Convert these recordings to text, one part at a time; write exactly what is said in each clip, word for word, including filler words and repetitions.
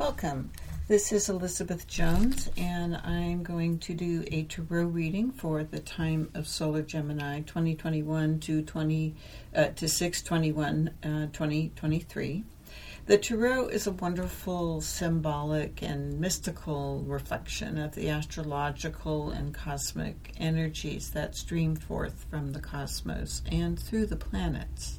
Welcome. This is Elizabeth Jones, and I'm going to do a tarot reading for the time of Solar Gemini twenty twenty-one to twenty uh, to six twenty-one uh, twenty twenty-three. The tarot is a wonderful symbolic and mystical reflection of the astrological and cosmic energies that stream forth from the cosmos and through the planets.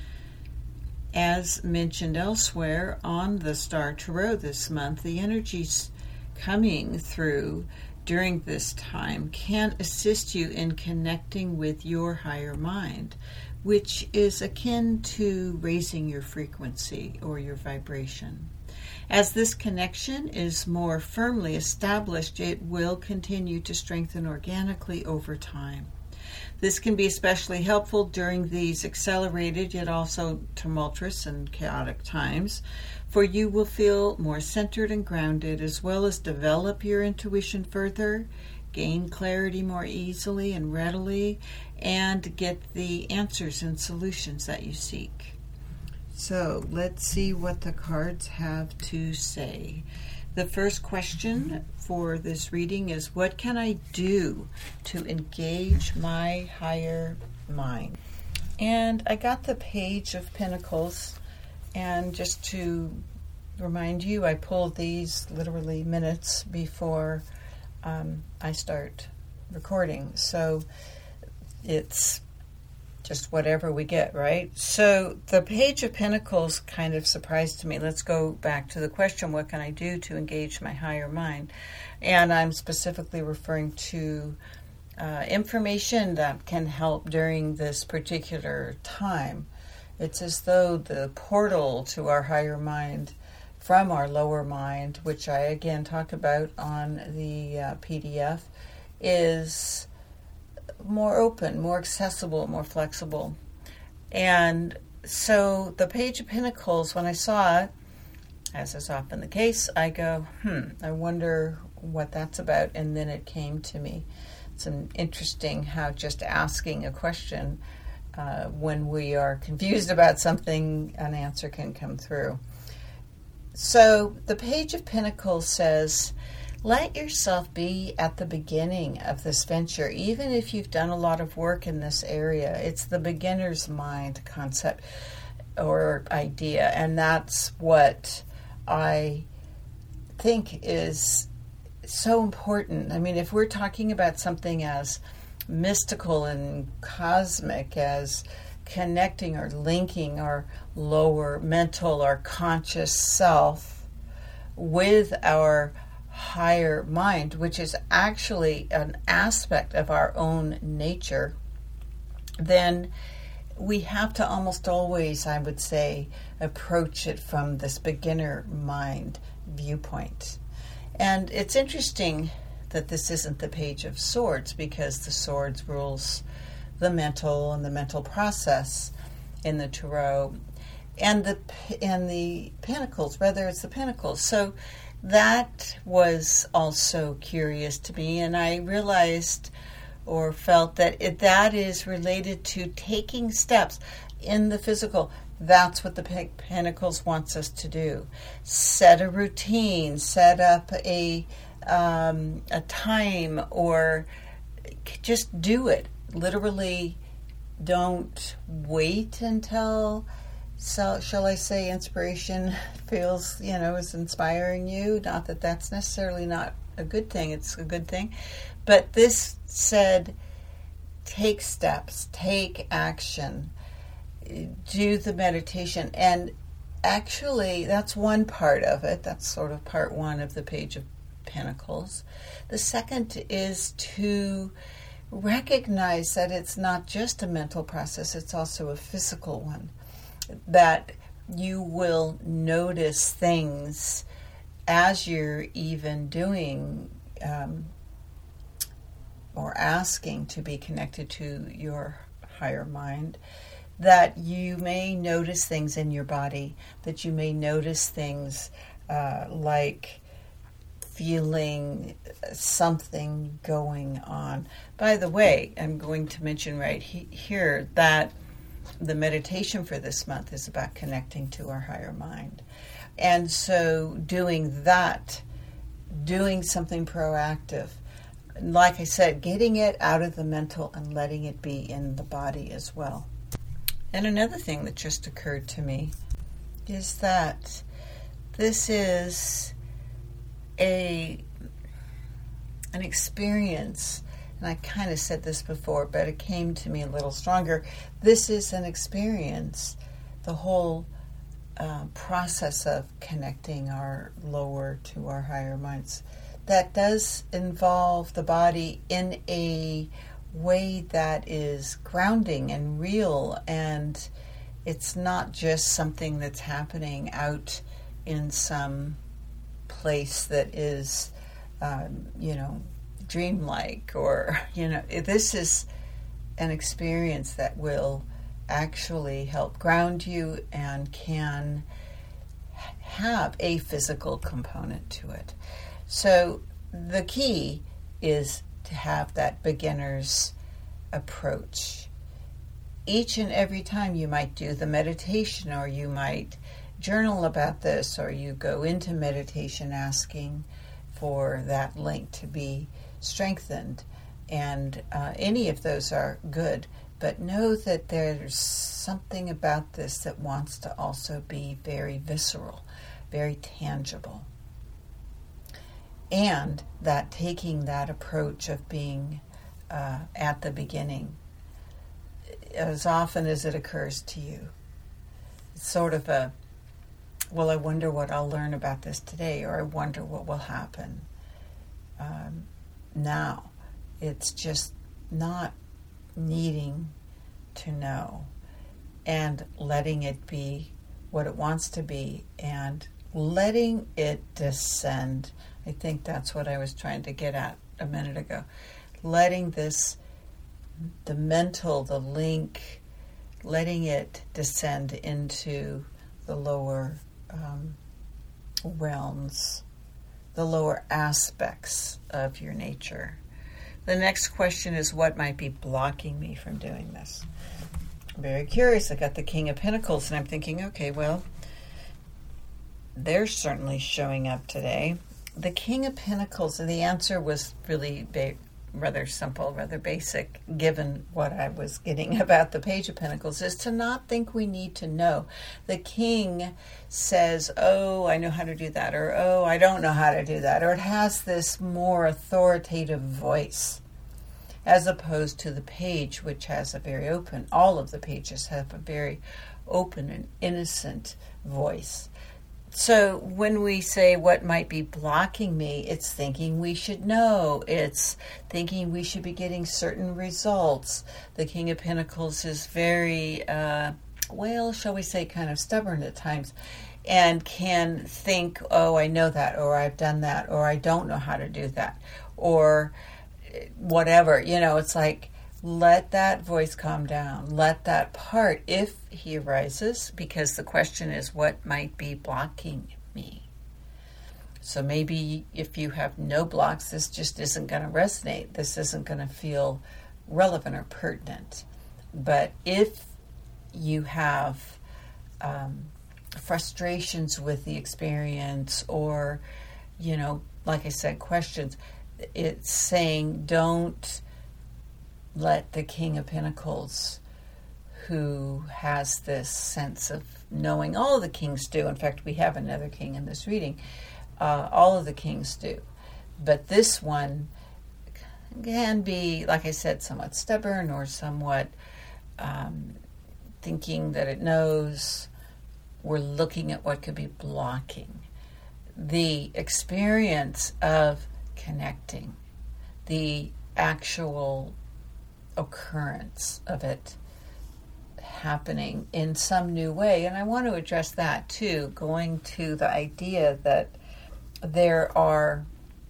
As mentioned elsewhere on the Star Tarot this month, the energies coming through during this time can assist you in connecting with your higher mind, which is akin to raising your frequency or your vibration. As this connection is more firmly established, it will continue to strengthen organically over time. This can be especially helpful during these accelerated yet also tumultuous and chaotic times, for you will feel more centered and grounded, as well as develop your intuition further, gain clarity more easily and readily, and get the answers and solutions that you seek. So let's see what the cards have to say. The first question for this reading is, what can I do to engage my higher mind? And I got the Page of Pentacles, and just to remind you, I pulled these literally minutes before um, I start recording. So it's just whatever we get, right? So the Page of Pentacles kind of surprised me. Let's go back to the question, what can I do to engage my higher mind? And I'm specifically referring to uh, information that can help during this particular time. It's as though the portal to our higher mind from our lower mind, which I again talk about on the uh, P D F, is more open, more accessible, more flexible. And so the Page of Pentacles, when I saw it, as is often the case, I go, hmm, I wonder what that's about. And then it came to me. It's an interesting how just asking a question, uh, when we are confused about something, an answer can come through. So the Page of Pentacles says, let yourself be at the beginning of this venture, even if you've done a lot of work in this area. It's the beginner's mind concept or idea, and that's what I think is so important. I mean, if we're talking about something as mystical and cosmic as connecting or linking our lower mental or conscious self with our higher mind, which is actually an aspect of our own nature, then we have to almost always, I would say, approach it from this beginner mind viewpoint. And it's interesting that this isn't the Page of Swords, because the Swords rules the mental and the mental process in the Tarot, and the and the Pentacles, rather it's the Pentacles. So that was also curious to me, and I realized or felt that it, that is related to taking steps in the physical. That's what the Pentacles wants us to do. Set a routine, set up a um, a time, or just do it. Literally, don't wait until, so shall I say, inspiration feels, you know, is inspiring you. Not that that's necessarily not a good thing. It's a good thing. But this said, take steps, take action, do the meditation. And actually, that's one part of it. That's sort of part one of the Page of Pentacles. The second is to recognize that it's not just a mental process, it's also a physical one. That you will notice things as you're even doing um, or asking to be connected to your higher mind, that you may notice things in your body, that you may notice things uh, like feeling something going on. By the way, I'm going to mention right he- here that the meditation for this month is about connecting to our higher mind. And so doing that, doing something proactive, like I said, getting it out of the mental and letting it be in the body as well. And another thing that just occurred to me is that this is a an experience, and I kind of said this before, but it came to me a little stronger. This is an experience, the whole uh, process of connecting our lower to our higher minds, that does involve the body in a way that is grounding and real, and it's not just something that's happening out in some place that is, um, you know, dreamlike, or, you know, this is an experience that will actually help ground you and can have a physical component to it. So the key is to have that beginner's approach. Each and every time you might do the meditation, or you might journal about this, or you go into meditation asking for that link to be strengthened. And uh, any of those are good, but know that there's something about this that wants to also be very visceral, very tangible. And that taking that approach of being uh, at the beginning, as often as it occurs to you, it's sort of a, well, I wonder what I'll learn about this today, or I wonder what will happen um, now. It's just not needing to know and letting it be what it wants to be and letting it descend. I think that's what I was trying to get at a minute ago. Letting this, the mental, the link, letting it descend into the lower um, realms, the lower aspects of your nature. The next question is, what might be blocking me from doing this? I'm very curious. I got the King of Pentacles, and I'm thinking, okay, well, they're certainly showing up today. The King of Pentacles, and the answer was really ba- rather simple, rather basic, given what I was getting about the Page of Pentacles, is to not think we need to know. The King says, oh, I know how to do that, or oh, I don't know how to do that, or it has this more authoritative voice, as opposed to the Page, which has a very open, all of the pages have a very open and innocent voice. So when we say what might be blocking me, it's thinking we should know. It's thinking we should be getting certain results. The King of Pentacles is very, uh, well, shall we say, kind of stubborn at times, and can think, oh, I know that, or I've done that, or I don't know how to do that, or whatever. You know, it's like, let that voice calm down. Let that part, if he arises, because the question is, what might be blocking me? So maybe if you have no blocks, this just isn't going to resonate. This isn't going to feel relevant or pertinent. But if you have um, frustrations with the experience, or, you know, like I said, questions, it's saying don't let the King of Pentacles, who has this sense of knowing, all of the kings do. In fact, we have another king in this reading. Uh, all of the kings do. But this one can be, like I said, somewhat stubborn, or somewhat um, thinking that it knows. We're looking at what could be blocking the experience of connecting, the actual occurrence of it happening in some new way. And I want to address that too, going to the idea that there are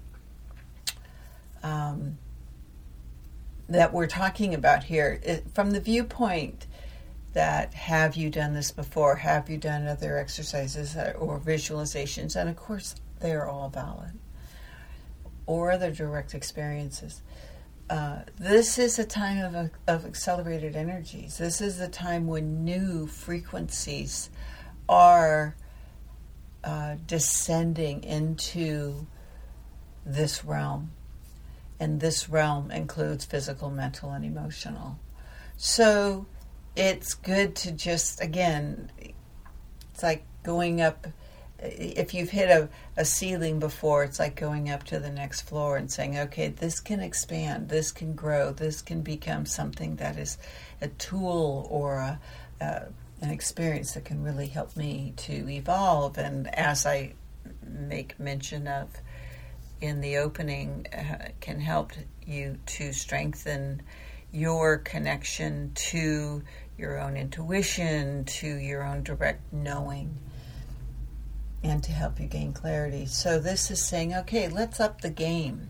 um, that we're talking about here it, from the viewpoint that, have you done this before? Have you done other exercises or visualizations? And of course they're all valid, or other direct experiences. Uh, this is a time of, of accelerated energies. This is a time when new frequencies are uh, descending into this realm. And this realm includes physical, mental, and emotional. So it's good to just, again, it's like going up. If you've hit a, a ceiling before, it's like going up to the next floor and saying, okay, this can expand, this can grow, this can become something that is a tool or a, uh, an experience that can really help me to evolve. And as I make mention of in the opening, uh, can help you to strengthen your connection to your own intuition, to your own direct knowing, and to help you gain clarity. So this is saying, okay, let's up the game.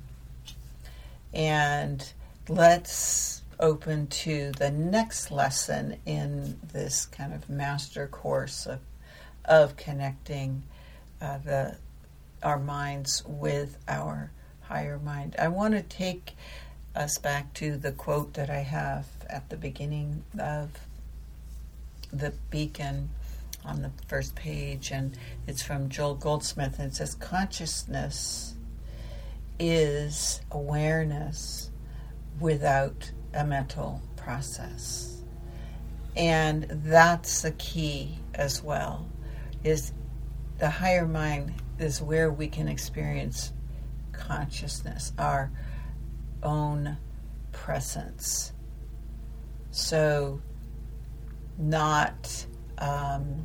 And let's open to the next lesson in this kind of master course of, of connecting uh, the our minds with our higher mind. I want to take us back to the quote that I have at the beginning of the beacon on the first page, and it's from Joel Goldsmith, and it says, consciousness is awareness without a mental process. And that's the key as well, is the higher mind is where we can experience consciousness, our own presence. So not Um,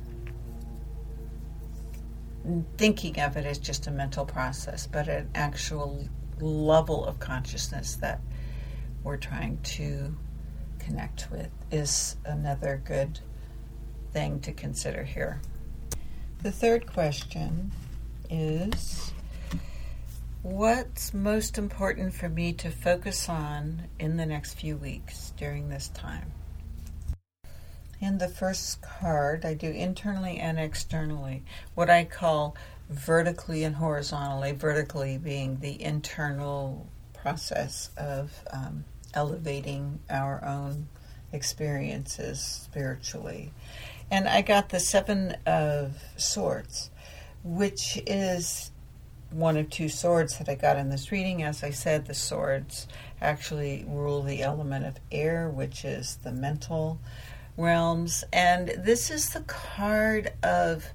thinking of it as just a mental process, but an actual level of consciousness that we're trying to connect with is another good thing to consider here. The third question is, what's most important for me to focus on in the next few weeks during this time? In the first card, I do internally and externally, what I call vertically and horizontally, vertically being the internal process of um, elevating our own experiences spiritually. And I got the Seven of Swords, which is one of two swords that I got in this reading. As I said, the swords actually rule the element of air, which is the mental realms. And this is the card of,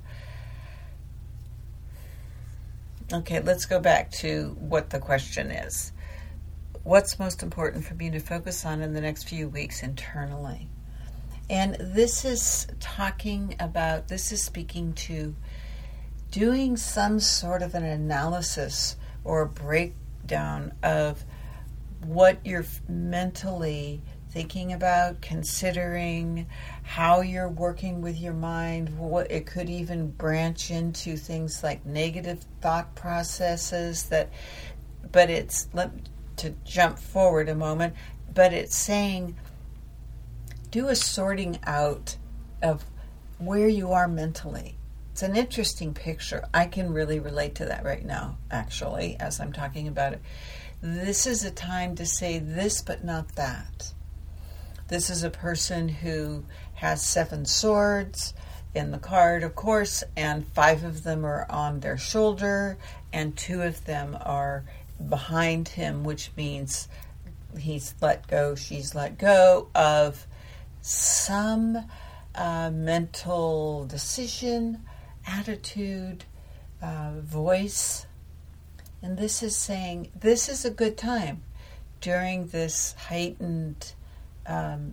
okay, let's go back to what the question is. What's most important for me to focus on in the next few weeks internally? And this is talking about, this is speaking to doing some sort of an analysis or a breakdown of what you're mentally thinking about, considering, how you're working with your mind. What it could even branch into things like negative thought processes that, but it's, let to jump forward a moment, but it's saying do a sorting out of where you are mentally. It's an interesting picture. I can really relate to that right now, actually, as I'm talking about it. This is a time to say this, but not that. This is a person who has seven swords in the card, of course, and five of them are on their shoulder, and two of them are behind him, which means he's let go, she's let go of some uh, mental decision, attitude, uh, voice. And this is saying this is a good time during this heightened Um,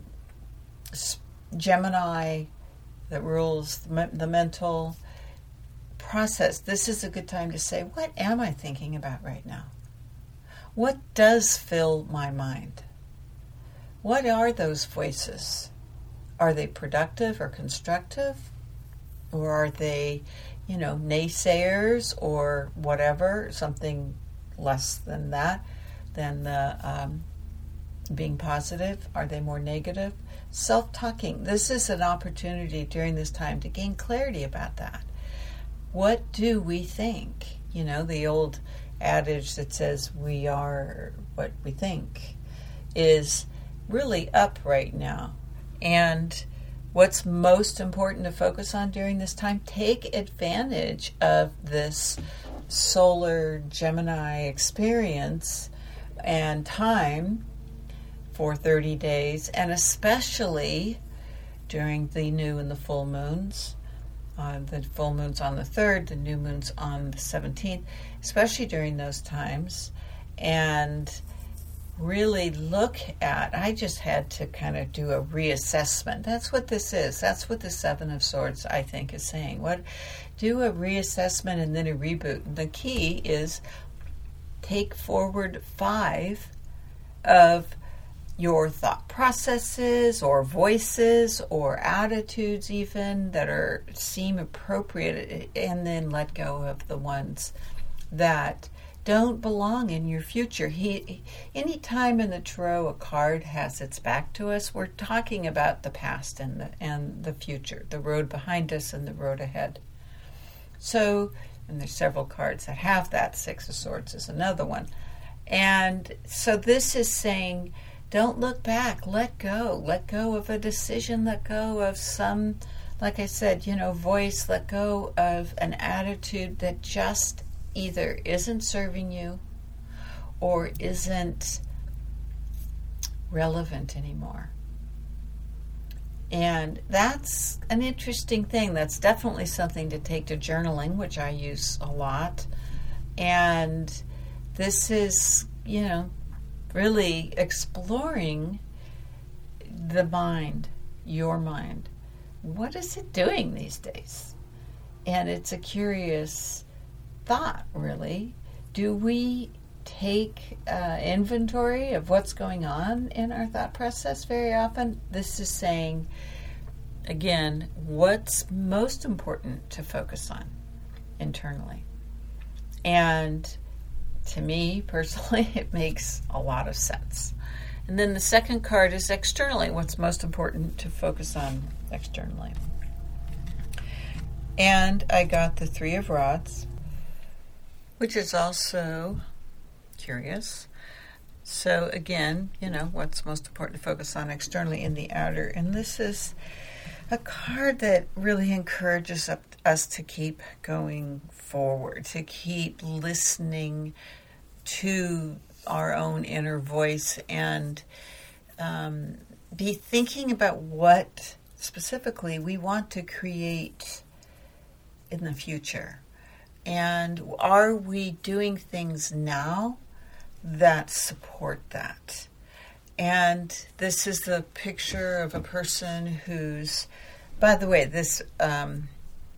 Gemini that rules the, the mental process. This is a good time to say, what am I thinking about right now? What does fill my mind? What are those voices? Are they productive or constructive? Or are they, you know, naysayers or whatever, something less than that, than the um, being positive? Are they more negative? Self-talking. This is an opportunity during this time to gain clarity about that. What do we think? You know, the old adage that says we are what we think is really up right now. And what's most important to focus on during this time? Take advantage of this solar Gemini experience and time for thirty days, and especially during the new and the full moons. Uh, the full moon's on the third, the new moon's on the seventeenth, especially during those times. And really look at, I just had to kind of do a reassessment. That's what this is. That's what the Seven of Swords, I think, is saying. What, do a reassessment and then a reboot. The key is take forward five of your thought processes or voices or attitudes even that are seem appropriate, and then let go of the ones that don't belong in your future. He, any time in the tarot a card has its back to us, we're talking about the past and the, and the future, the road behind us and the road ahead. So, and there's several cards that have that. Six of Swords is another one. And so this is saying, don't look back. Let go. Let go of a decision. Let go of some, like I said, you know, voice. Let go of an attitude that just either isn't serving you or isn't relevant anymore. And that's an interesting thing. That's definitely something to take to journaling, which I use a lot. And this is, you know, really exploring the mind, your mind. What is it doing these days? And it's a curious thought, really. Do we take uh, inventory of what's going on in our thought process very often? This is saying, again, what's most important to focus on internally. And to me, personally, it makes a lot of sense. And then the second card is externally, what's most important to focus on externally. And I got the Three of Rods, which is also curious. So again, you know, what's most important to focus on externally in the outer. And this is a card that really encourages us to keep going forward, to keep listening to our own inner voice, and um, be thinking about what specifically we want to create in the future. And are we doing things now that support that? And this is the picture of a person who's, by the way, this um,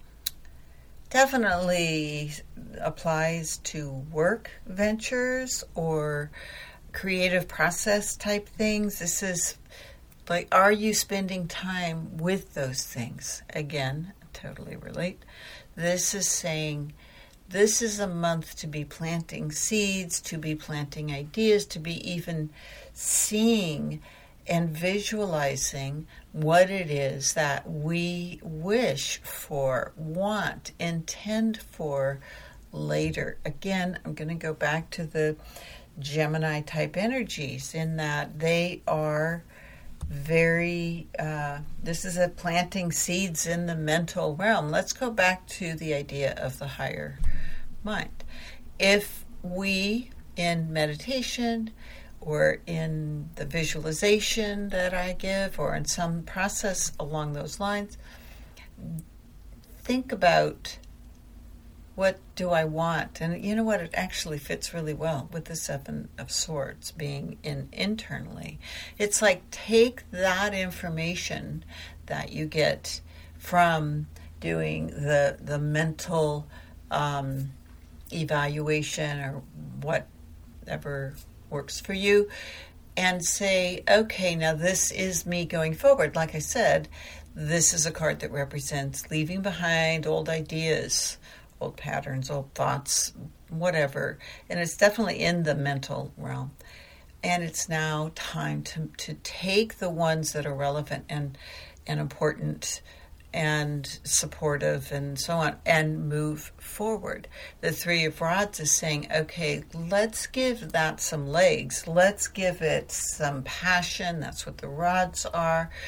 definitely applies to work ventures or creative process type things. This is like, are you spending time with those things? Again, totally relate. This is saying, this is a month to be planting seeds, to be planting ideas, to be even seeing and visualizing what it is that we wish for, want, intend for later. Again, I'm going to go back to the Gemini type energies in that they are very, uh, this is a planting seeds in the mental realm. Let's go back to the idea of the higher mind. If we, in meditation or in the visualization that I give or in some process along those lines, think about, what do I want? And you know what? It actually fits really well with the Seven of Swords being in internally. It's like, take that information that you get from doing the the mental um, evaluation or whatever works for you, and say, okay, now this is me going forward. Like I said, this is a card that represents leaving behind old ideas, old patterns, old thoughts, whatever. And it's definitely in the mental realm. And it's now time to, to take the ones that are relevant and, and important and supportive and so on, and move forward. The Three of Rods is saying, okay, let's give that some legs. Let's give it some passion. That's what the rods are.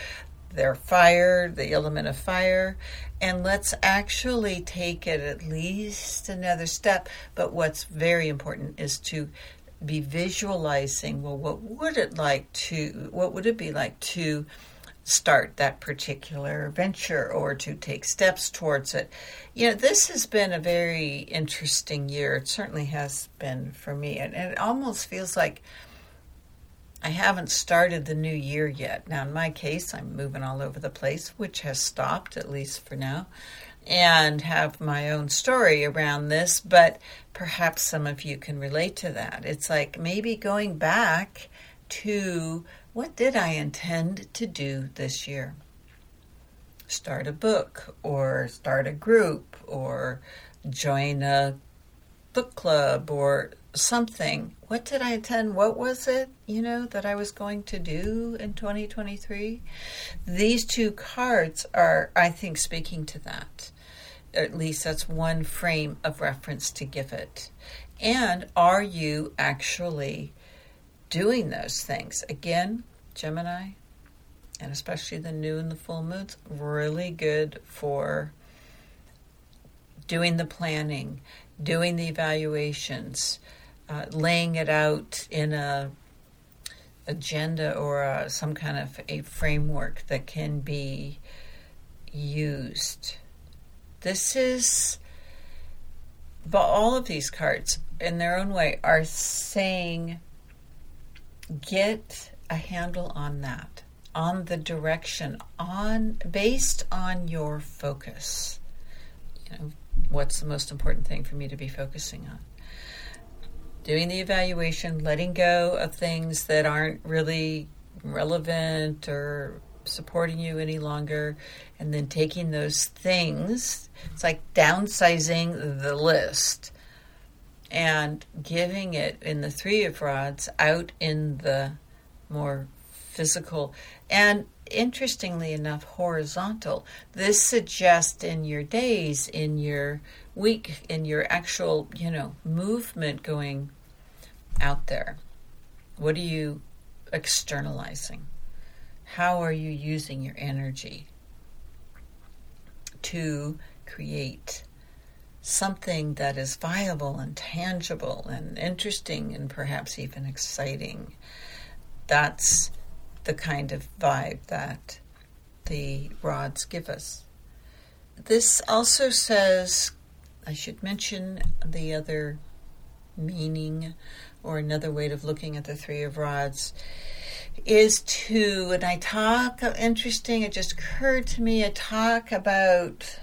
their fire, the element of fire, and let's actually take it at least another step. But what's very important is to be visualizing, well, what would it like to, what would it be like to start that particular venture or to take steps towards it? You know, this has been a very interesting year. It certainly has been for me. And, and it almost feels like I haven't started the new year yet. Now, in my case, I'm moving all over the place, which has stopped, at least for now, and have my own story around this, but perhaps some of you can relate to that. It's like maybe going back to, what did I intend to do this year? Start a book, or start a group, or join a book club, or something. What did I intend? What was it, you know, that I was going to do in twenty twenty-three? These two cards are, I think, speaking to that. At least that's one frame of reference to give it. And are you actually doing those things? Again, Gemini, and especially the new and the full moons, really good for doing the planning, doing the evaluations, uh, laying it out in a agenda or a, some kind of a framework that can be used. This is, but all of these cards in their own way are saying, get a handle on that, on the direction, on based on your focus. You know, what's the most important thing for me to be focusing on? Doing the evaluation, letting go of things that aren't really relevant or supporting you any longer, and then taking those things, it's like downsizing the list and giving it in the Three of Rods out in the more physical and, interestingly enough, horizontal. This suggests in your days, in your week, in your actual, you know, movement going out there. What are you externalizing? How are you using your energy to create something that is viable and tangible and interesting and perhaps even exciting? That's the kind of vibe that the rods give us. This also says, I should mention the other meaning or another way of looking at the Three of Rods is to, and I talk, interesting, it just occurred to me, I talk about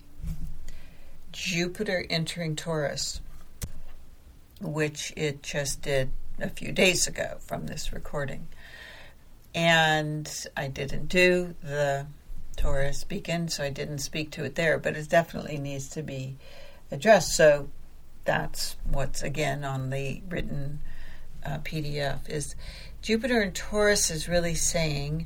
Jupiter entering Taurus, which it just did a few days ago from this recording. And I didn't do the Taurus beacon, so I didn't speak to it there, but it definitely needs to be addressed. So that's what's, again, on the written uh, P D F, is Jupiter in Taurus is really saying,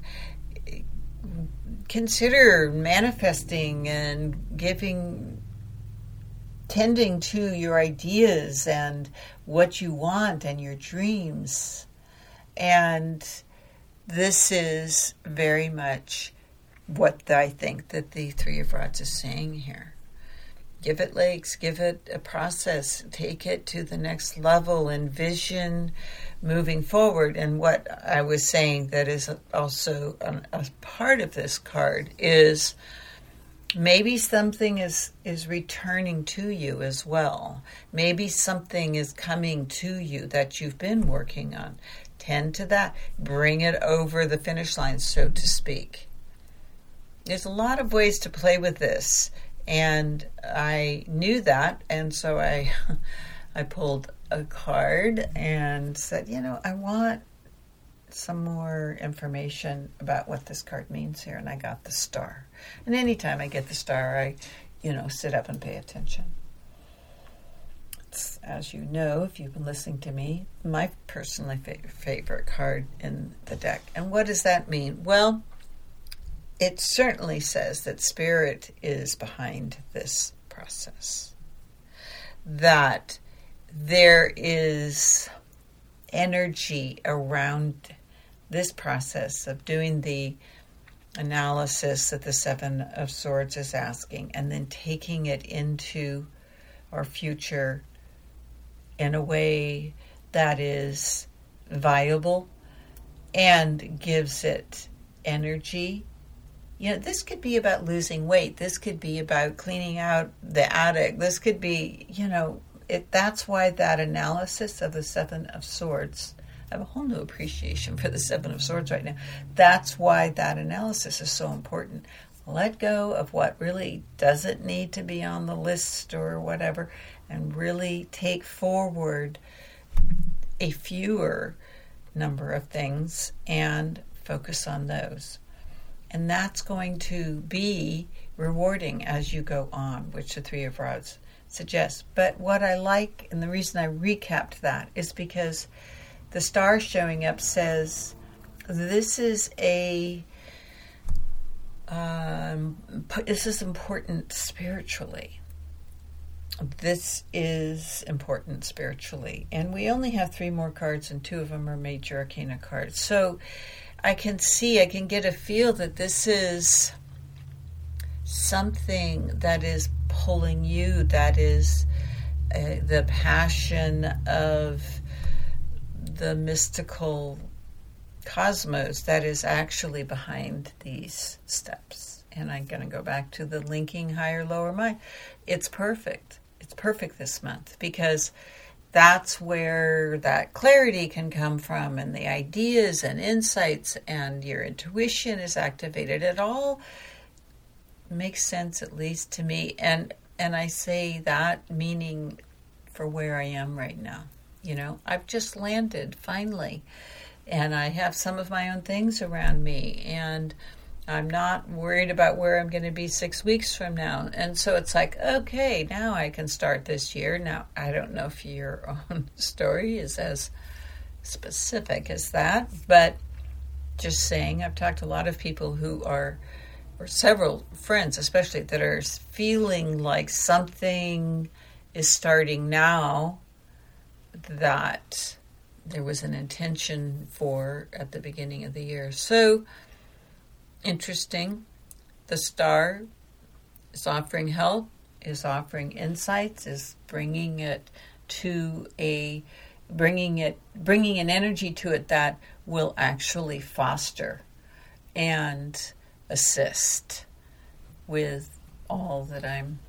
consider manifesting and giving, tending to your ideas and what you want and your dreams. And this is very much what I think that the Three of Rods is saying here. Give it legs, give it a process, take it to the next level, envision moving forward. And what I was saying that is also a, a part of this card is maybe something is, is returning to you as well. Maybe something is coming to you that you've been working on. Tend to that. Bring it over the finish line, so to speak. There's a lot of ways to play with this. And I knew that, and so I I pulled a card and said, you know, I want some more information about what this card means here, and I got the star. And anytime I get the star, I, you know, sit up and pay attention. It's, as you know, if you've been listening to me, my personally fa- favorite card in the deck. And what does that mean? Well, it certainly says that Spirit is behind this process. That there is energy around this process of doing the analysis that the Seven of Swords is asking, and then taking it into our future in a way that is viable and gives it energy. You know, this could be about losing weight. This could be about cleaning out the attic. This could be, you know, it. That's why that analysis of the Seven of Swords, I have a whole new appreciation for the Seven of Swords right now. That's why that analysis is so important. Let go of what really doesn't need to be on the list or whatever, and really take forward a fewer number of things and focus on those. And that's going to be rewarding as you go on, which the Three of Rods suggests. But what I like, and the reason I recapped that, is because the star showing up says this is a um, this is important spiritually. This is important spiritually. And we only have three more cards, and two of them are major arcana cards. So I can see, I can get a feel that this is something that is pulling you, that is uh, the passion of the mystical cosmos that is actually behind these steps. And I'm going to go back to the linking higher, lower mind. It's perfect. It's perfect this month because that's where that clarity can come from, and the ideas and insights, and your intuition is activated. It all makes sense, at least to me. And and I say that meaning for where I am right now. You know, I've just landed finally, and I have some of my own things around me, and I'm not worried about where I'm going to be six weeks from now. And so it's like, okay, now I can start this year. Now, I don't know if your own story is as specific as that, but just saying, I've talked to a lot of people who are, or several friends especially, that are feeling like something is starting now that there was an intention for at the beginning of the year. So, interesting. The star is offering help, is offering insights, is bringing it to a, bringing it, bringing an energy to it that will actually foster and assist with all that I'm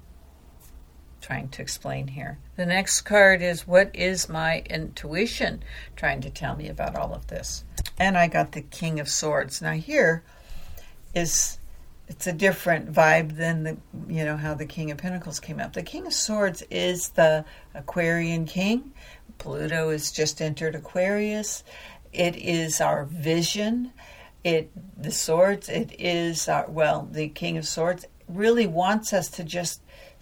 trying to explain here. The next card is, what is my intuition trying to tell me about all of this? And I got the King of Swords. Now here is, it's a different vibe than the, you know, how the King of Pentacles came up. The King of Swords is the Aquarian king. Pluto has just entered Aquarius. It is our vision. It, the swords, it is our, well, the King of Swords really wants us to just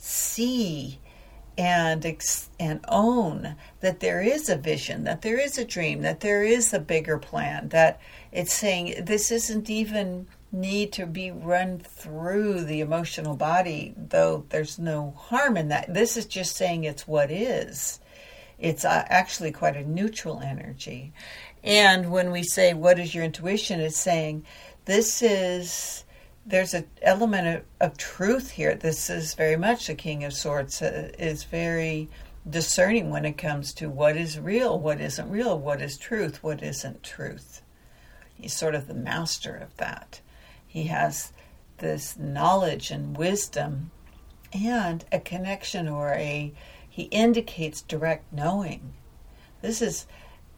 see and ex- and own that there is a vision, that there is a dream, that there is a bigger plan, that it's saying this isn't even need to be run through the emotional body, though there's no harm in that. This is just saying it's what is. It's uh, actually quite a neutral energy. And when we say, what is your intuition, it's saying this is, there's an element of, of truth here. This is very much the King of Swords, uh, is very discerning when it comes to what is real, what isn't real, what is truth, what isn't truth. He's sort of the master of that. He has this knowledge and wisdom and a connection, or a, he indicates direct knowing. This is,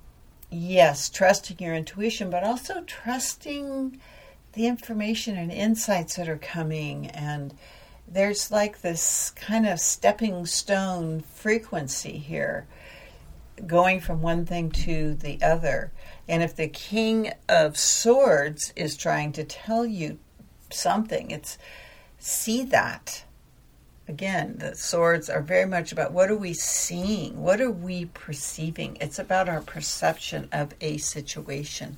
yes, trusting your intuition, but also trusting the information and insights that are coming. And there's like this kind of stepping stone frequency here, going from one thing to the other. And if the King of Swords is trying to tell you something, it's see that. Again, the swords are very much about, what are we seeing? What are we perceiving? It's about our perception of a situation.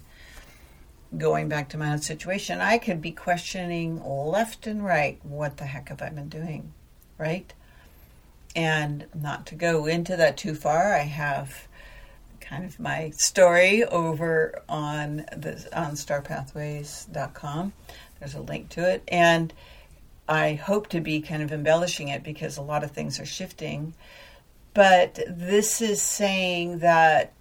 Going back to my own situation, I could be questioning left and right, what the heck have I been doing, right? And not to go into that too far, I have kind of my story over on the on star pathways dot com. There's a link to it. And I hope to be kind of embellishing it because a lot of things are shifting. But this is saying that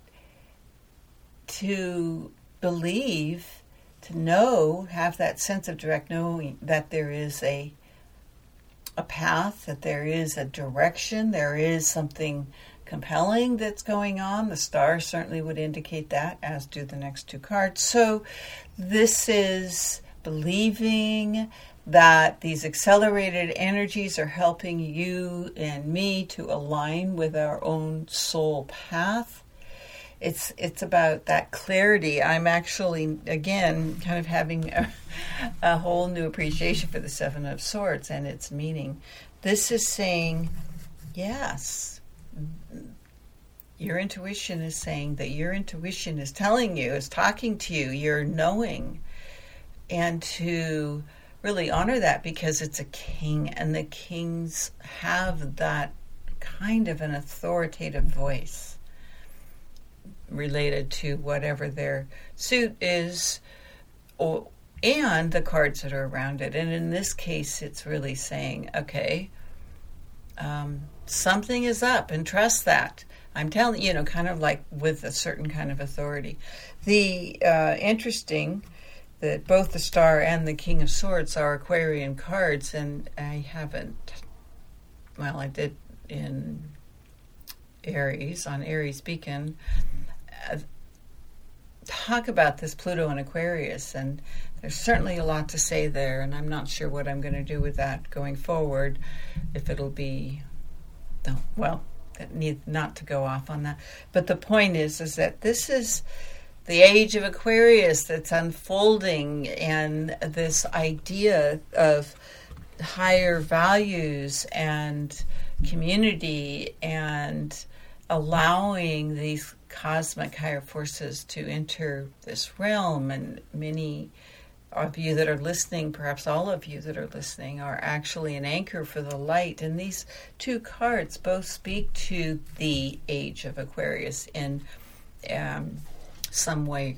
to believe, to know, have that sense of direct knowing that there is a a path, that there is a direction, there is something compelling that's going on. The stars certainly would indicate that, as do the next two cards. So this is believing that these accelerated energies are helping you and me to align with our own soul path. It's it's about that clarity. I'm actually, again, kind of having a, a whole new appreciation for the Seven of Swords and its meaning. This is saying, yes, your intuition is saying that your intuition is telling you, is talking to you, you're knowing, and to really honor that because it's a king, and the kings have that kind of an authoritative voice related to whatever their suit is, or, and the cards that are around it. And in this case, it's really saying, okay, um, something is up, and trust that. I'm telling you, know, kind of like with a certain kind of authority. The uh, interesting that both the Star and the King of Swords are Aquarian cards, and I haven't, well, I did in Aries, on Aries Beacon, uh, talk about this Pluto and Aquarius, and there's certainly a lot to say there, and I'm not sure what I'm going to do with that going forward, if it'll be, no, well, need not to go off on that. But the point is, is that this is the age of Aquarius that's unfolding, and this idea of higher values and community and allowing these cosmic higher forces to enter this realm. And many of you that are listening, perhaps all of you that are listening, are actually an anchor for the light. And these two cards both speak to the age of Aquarius in um, some way.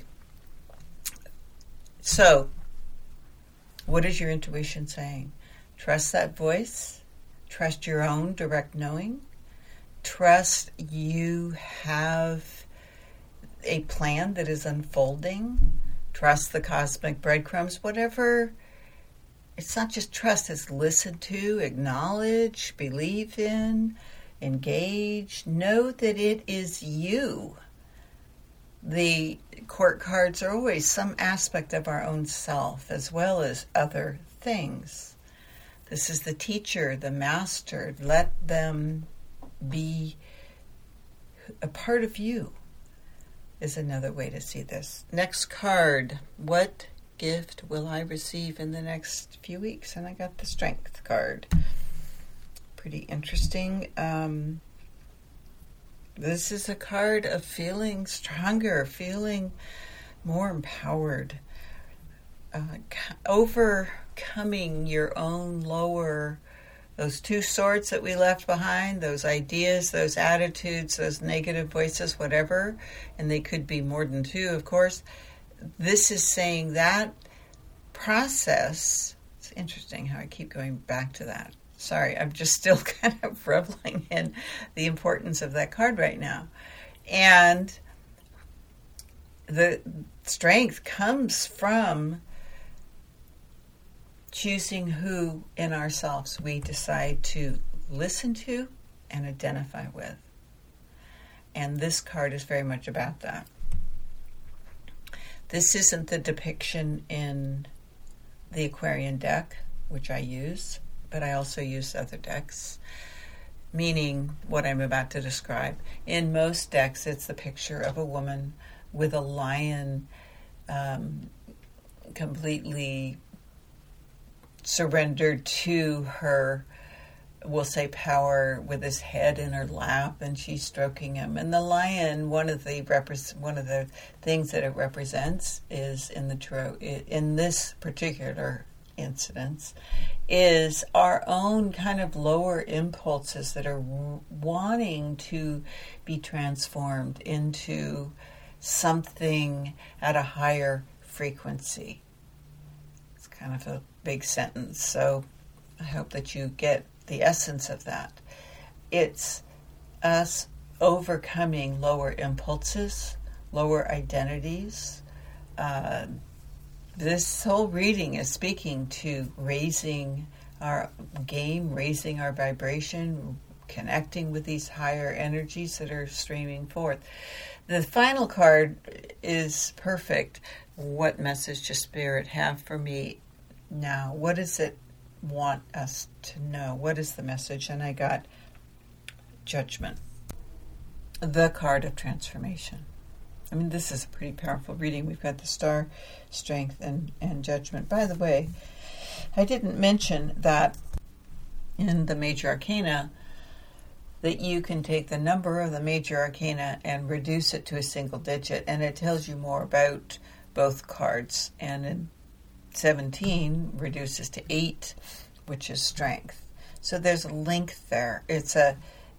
So, what is your intuition saying? Trust that voice. Trust your own direct knowing. Trust you have a plan that is unfolding. Trust the cosmic breadcrumbs, whatever. It's not just trust, it's listen to, acknowledge, believe in, engage. Know that it is you. The court cards are always some aspect of our own self as well as other things. This is the teacher, the master. Let them be a part of you, is another way to see this. Next card. What gift will I receive in the next few weeks? And I got the Strength card. Pretty interesting. Um, this is a card of feeling stronger, feeling more empowered, uh, overcoming your own lower, those two swords that we left behind, those ideas, those attitudes, those negative voices, whatever, and they could be more than two, of course. This is saying that process, it's interesting how I keep going back to that. Sorry, I'm just still kind of reveling in the importance of that card right now. And the strength comes from choosing who in ourselves we decide to listen to and identify with. And this card is very much about that. This isn't the depiction in the Aquarian deck, which I use, but I also use other decks, meaning what I'm about to describe. In most decks, it's the picture of a woman with a lion um, completely surrendered to her, we'll say, power, with his head in her lap, and she's stroking him. And the lion, one of the repre- one of the things that it represents is in the tarot, in this particular incidence, is our own kind of lower impulses that are wanting to be transformed into something at a higher frequency. kind of a big sentence, so I hope that you get the essence of that. It's us overcoming lower impulses, lower identities. Uh, this whole reading is speaking to raising our game, raising our vibration, connecting with these higher energies that are streaming forth. The final card is perfect. What message does Spirit have for me now? What does it want us to know? What is the message? And I got Judgment, the card of transformation. I mean, this is a pretty powerful reading. We've got the Star, Strength, and, and Judgment. By the way, I didn't mention that in the Major Arcana that you can take the number of the Major Arcana and reduce it to a single digit, and it tells you more about both cards. And in seventeen reduces to eight, which is Strength. So there's a link there. It's a,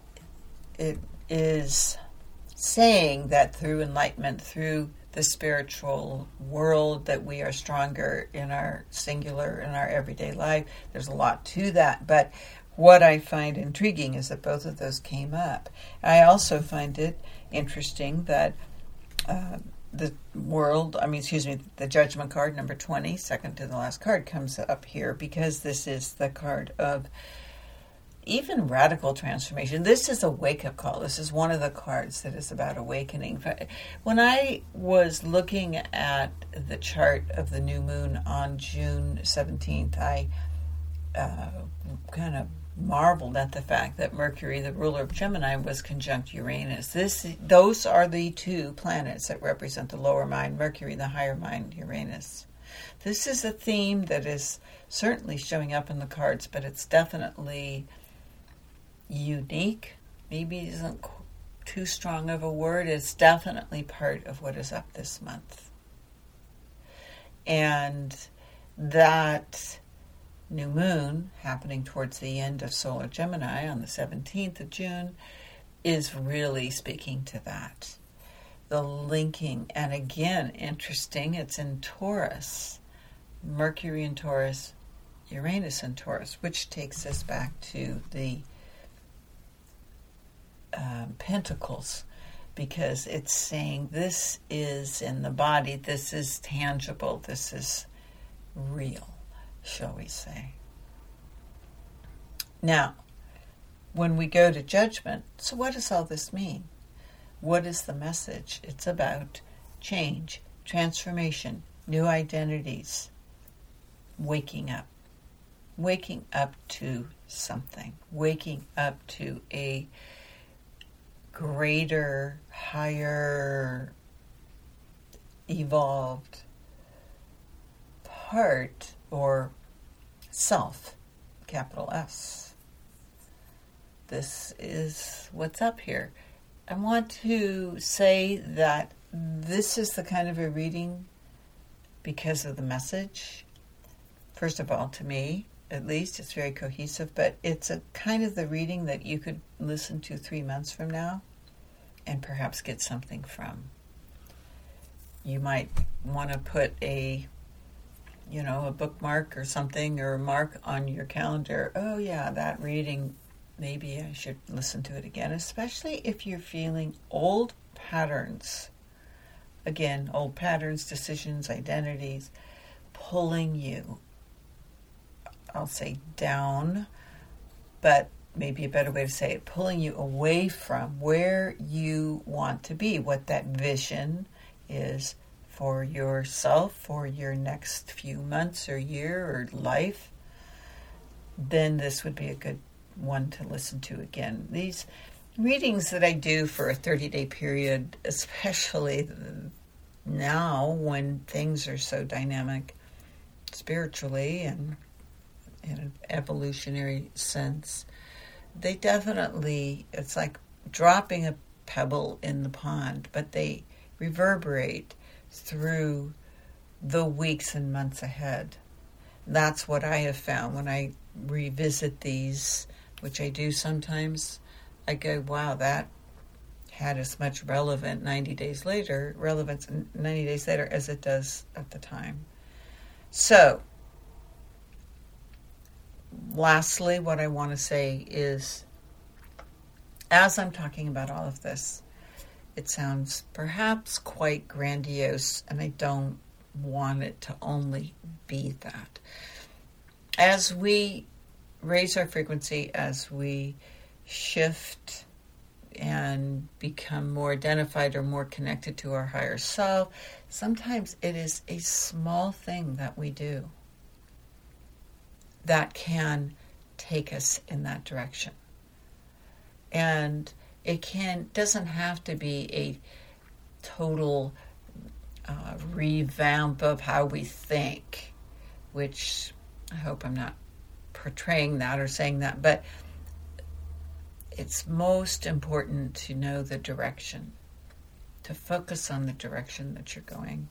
it is saying that through enlightenment, through the spiritual world, that we are stronger in our singular, in our everyday life. There's a lot to that, but what I find intriguing is that both of those came up. I also find it interesting that uh, the world, I mean, excuse me, the Judgment card, number twenty, second to the last card, comes up here because this is the card of even radical transformation. This is a wake-up call. This is one of the cards that is about awakening. When I was looking at the chart of the new moon on June seventeenth, I uh, kind of marveled at the fact that Mercury, the ruler of Gemini, was conjunct Uranus. This, those are the two planets that represent the lower mind, Mercury, the higher mind, Uranus. This is a theme that is certainly showing up in the cards, but it's definitely unique. Maybe it isn't too strong of a word. It's definitely part of what is up this month. And that new moon happening towards the end of solar Gemini on the seventeenth of June is really speaking to that. The linking, and again, interesting, it's in Taurus. Mercury in Taurus, Uranus in Taurus, which takes us back to the um, Pentacles, because it's saying this is in the body, this is tangible, this is real, shall we say. Now, when we go to Judgment, so what does all this mean? What is the message? It's about change, transformation, new identities, waking up. Waking up to something. Waking up to a greater, higher, evolved part or self, capital S. This is what's up here. I want to say that this is the kind of a reading because of the message. First of all, to me, at least, it's very cohesive, but it's a kind of the reading that you could listen to three months from now and perhaps get something from. You might want to put a, you know, a bookmark or something, or a mark on your calendar. Oh yeah, that reading, maybe I should listen to it again, especially if you're feeling old patterns. Again, old patterns, decisions, identities, pulling you, I'll say down, but maybe a better way to say it, pulling you away from where you want to be, what that vision is for yourself, for your next few months or year or life. Then this would be a good one to listen to again. These readings that I do for a thirty-day period, especially now when things are so dynamic spiritually and in an evolutionary sense, they definitely, it's like dropping a pebble in the pond, but they reverberate through the weeks and months ahead. That's what I have found when I revisit these, which I do sometimes. I go, wow, that had as much relevant ninety days later, relevance ninety days later as it does at the time. So, lastly, what I want to say is, as I'm talking about all of this, it sounds perhaps quite grandiose, and I don't want it to only be that. As we raise our frequency, as we shift and become more identified or more connected to our higher self, sometimes it is a small thing that we do that can take us in that direction. And it can doesn't have to be a total uh, revamp of how we think, which I hope I'm not portraying that or saying that, but it's most important to know the direction, to focus on the direction that you're going.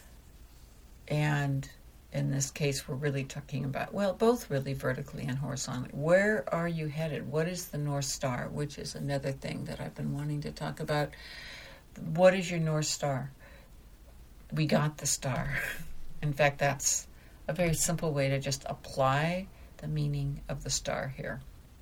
And in this case, we're really talking about, well, both really vertically and horizontally. Where are you headed? What is the North Star? Which is another thing that I've been wanting to talk about. What is your North Star? We got the star. In fact, that's a very simple way to just apply the meaning of the star here.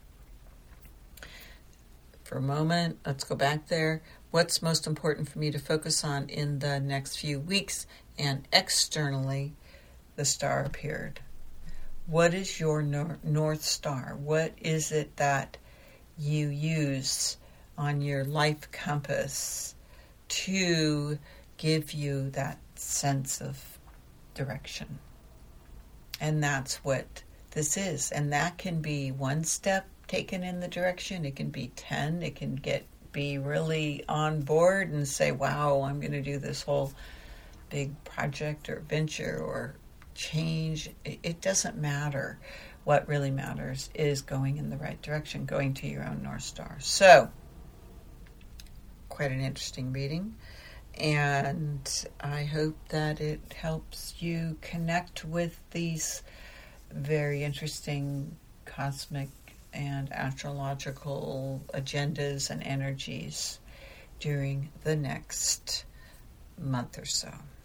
For a moment, let's go back there. What's most important for me to focus on in the next few weeks? And externally, the star appeared. What is your nor- North Star? What is it that you use on your life compass to give you that sense of direction? And that's what this is. And that can be one step taken in the direction. It can be ten. It can get be really on board and say, wow, I'm going to do this whole big project or venture or change. It, it doesn't matter. What really matters is going in the right direction, going to your own North Star. So, quite an interesting reading. And I hope that it helps you connect with these very interesting cosmic and astrological agendas and energies during the next month or so.